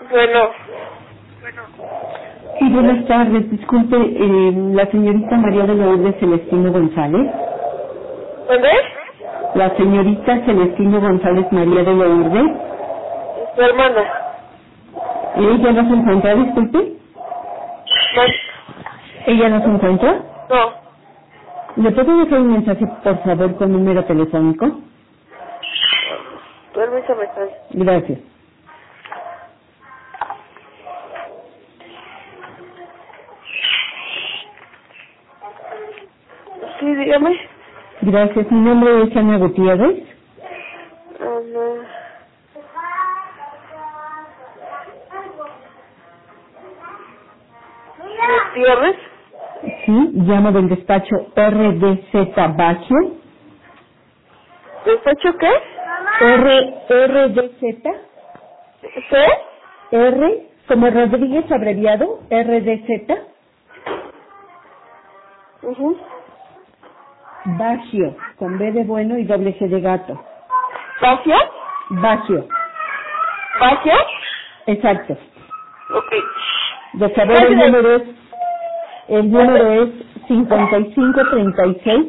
Bueno. Sí, buenas tardes. Disculpe, la señorita María de Lourdes Celestino González. ¿Dónde? La señorita Celestino González María de Lourdes. Tu hermana. ¿Ella no se encuentra, disculpe? No. ¿Ella no se encuentra? No. ¿Le puedo dejar un mensaje, por favor, con número telefónico? Permítame, está. Gracias. Sí, dígame. Gracias. Mi nombre es Ana Gutiérrez. No. ¿Gutiérrez? Sí, llamo del despacho RDZ Baggio. ¿Despacho qué? RDZ. ¿Qué? R, como Rodríguez abreviado, RDZ. Baggio, con B de bueno y doble G de gato. ¿Vacio? Baggio, ¿Vacio? exacto. Ok. De saber el número es 5536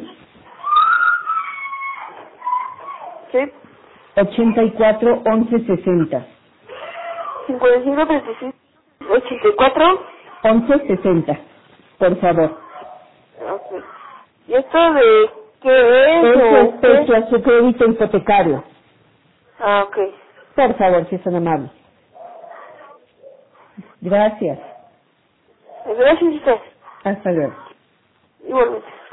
Sí. 84 11 60. 55, 36, 84. 11 60, por favor. Ok. ¿Y esto de qué es Es o respecto qué? a su crédito hipotecario. Ah, ok. Por favor, si son amables. Gracias. Gracias a usted. Hasta luego. Igualmente.